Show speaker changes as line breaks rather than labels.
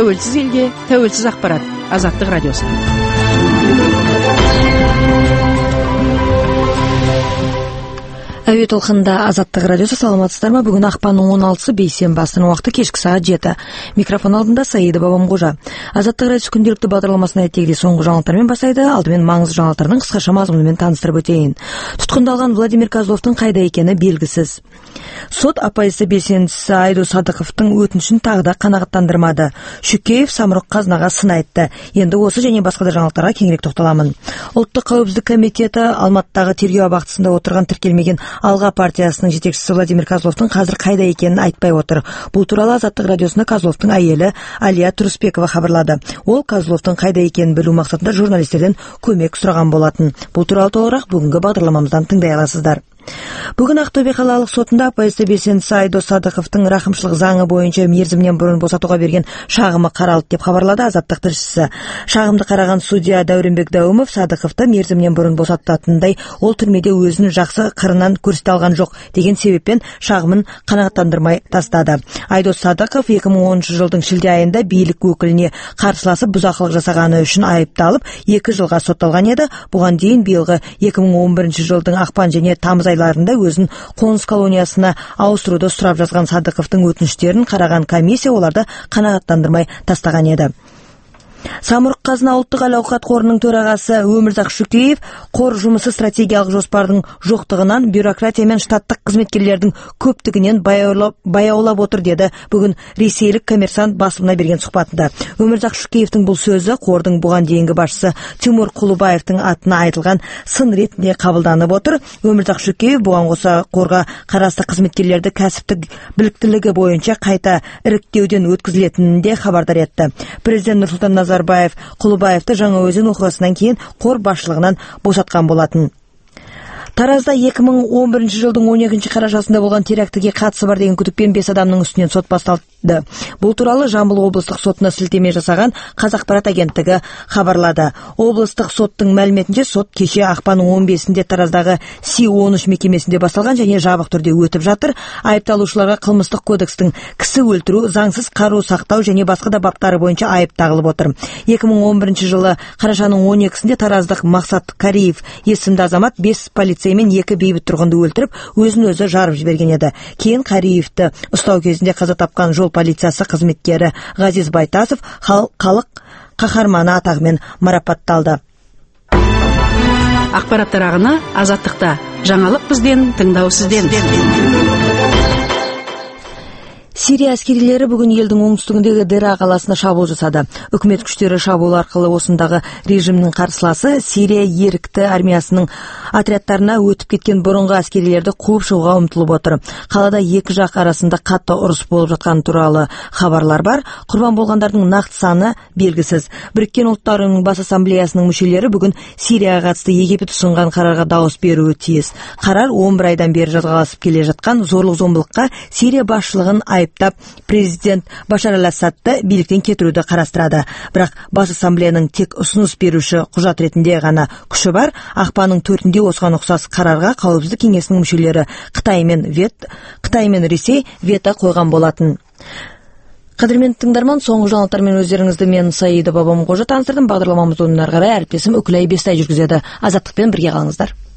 тәуелсіз елге, тәуелсіз ақпарат. Азаттық радиосы.
Әуе толқынында Азаттық радиосы. Саламатсыздар ма? Бүгін ақпанның 16-сы бейсенбі, астана уақыты кешкі сағат 7. Микрофон алдында Саида Бабамқожа. Азаттық радиосы күнделікті бағдарламасына әттегіде соңғы жаңалықтармен бастайды. Алдымен маңызды жаңалықтардың қысқаша мазмұнымен таныстырып өтейін. Тұтқындалған Владимир Козловтың қайда екені белгісіз. Сот оппозиция белсендісі Айдос Садықовтың өтінішін тағы да қанағаттандырмады. Шүкеев самұрық қазынаға сын айтты. Енді осы және басқа да жаңалықтарға кеңірек тоқталамын. Ұлттық қауіпсіздік комитеті Алматыдағы тергеу абақтысында отырған тіркелмеген Алға партиясының жетекшісі Владимир Козловтың қазір қайда екенін айтпай отыр. Бұл туралы Азаттық радиосына Козловтың әйелі Алия Тұрысбекова хабарлады. Ол Козловтың қайда екенін білу мақсатында журналистерден көмек сұраған болатын. Бұл туралы толығырақ бүгінгі бағдарламамыздан тыңдай аласыздар. Бүгін Ақтөбе қалалық сотында оппозиция белсендісі Айдос Садықовтың рақымшылық заңы бойынша мерзімнен бұрын босатуға берген шағымы қаралды деп хабарлады Азаттық тілшісі. Шағымды қараған судья Дәуренбек Дәумов Садықовты мерзімнен бұрын босататындай ол түрмеде өзін жақсы қырынан көрсете алған жоқ деген себеппен шағымын қанағаттандырмай тастады. Айдос Садықов 2010 жылдың шілде айында билік өкіліне қарсыласып бұзақылық жасағаны үшін айыпталып 2 жылға сотталған еді. Бұған дейін биылғы 2011 жылдың ақпан және тамыз айларында өзін қоныс колониясына ауыстыруды сұрап жазған Садықовтың өтініштерін қараған комиссия оларды қанағаттандырмай тастаған еді. Самұрық қазына ұлттық әл-ауқат қорының төрағасы Өмірзақ Шүкеев қор жұмысы стратегиялық жоспардың жоқтығынан, бюрократия мен штаттық қызметкерлердің көптігінен баяулап отыр деді бүгін ресейлік Коммерсант басылымына берген сұхбатында. Өмірзақ Шүкеевтің бұл сөзі қордың бұған дейінгі басшысы Тимур Құлыбаевтың атына айтылған сын ретінде қабылданып отыр. Өмірзақ Шүкеев бұған қоса қорға қарасты қызметкерлерді кәсіптік біліктілігі бойынша қайта іріктеуден өткізілетінін де хабардар етті. Президент Нұрсұлтан Назарбаев Құлыбаевты Жаңаөзен оқиғасынан кейін қор басшылығынан босатқан болатын. Таразда 2011 жылдың 12 қарашасында болған терактіге қатысы бар деген күдікпен 5 адамның үстінен сот басталды. Бұл туралы Жамбыл облыстық сотына сілтеме жасаған Қазақпарат агенттігі хабарлады. Облыстық соттың мәліметінше сот кеше ақпанның 15-інде Тараздағы Си-13 мекемесінде басталған және жабық түрде өтіп жатыр. Айыпталушыларға қылмыстық кодекстің кісі өлтіру, заңсыз қару сақтау және басқа да баптары бойынша айып тағылып отыр. 2011 жылы қарашаның 12-сінде Тараздық Мақсат Кариев есімді азамат 5 полицей мен 2 бейбіт тұрғынды өлтіріп, өзін өзі жарып жіберген еді. Кейін Кариевті ұстау кезінде қаза тапқан жол полициясы қызметкері Ғазиз Байтасов халық қаһарманы атағымен марапатталды.
Ақпараттар ағыны Азаттықта. Жаңалық бізден, тыңдау сізден.
Сирия әскерилері бүгін елдің оңтүстігіндегі Дера қаласына шабуыл жасады. Үкімет күштері шабуыл арқылы осындағы режимнің қарсыласы Сирия ерікті армиясының отрядтарына өтіп кеткен бұрынғы әскерилерді қуып шығуға ұмтылып отыр. Қалада екі жақ арасында қатты ұрыс болып жатқан туралы хабарлар бар. Құрбан болғандардың нақты саны белгісіз. Біріккен ұлттар ұйымының бас ассамблеясының мүшелері бүгін Сирияға қатысты Египет ұсынған қарарға дауыс беруі тиіс. Қарар 11 айдан бері жазаласып келе жатқан зорлық-зомбылыққа Сирия басшылығын айыптап, президент Башар аль-Асадты биліктен кетіруді қарастырады. Бірақ бас ассамблеяның тек ұсыныс беруші құжат ретінде ғана күші бар. Ақпанның 4-інде осыған ұқсас қарарға Қауіпсіздік кеңесінің мүшелері Қытай мен Ресей вето қойған болатын. Қадірменді тыңдарман, соңғы жаңалықтармен өздеріңізді мен Саида Бабамқожа таныстырдым. Бағдарламамызды одан әрі қарай әріптесім Үкілай Бестай жүргізеді. Азаттықпен бірге қалыңыздар.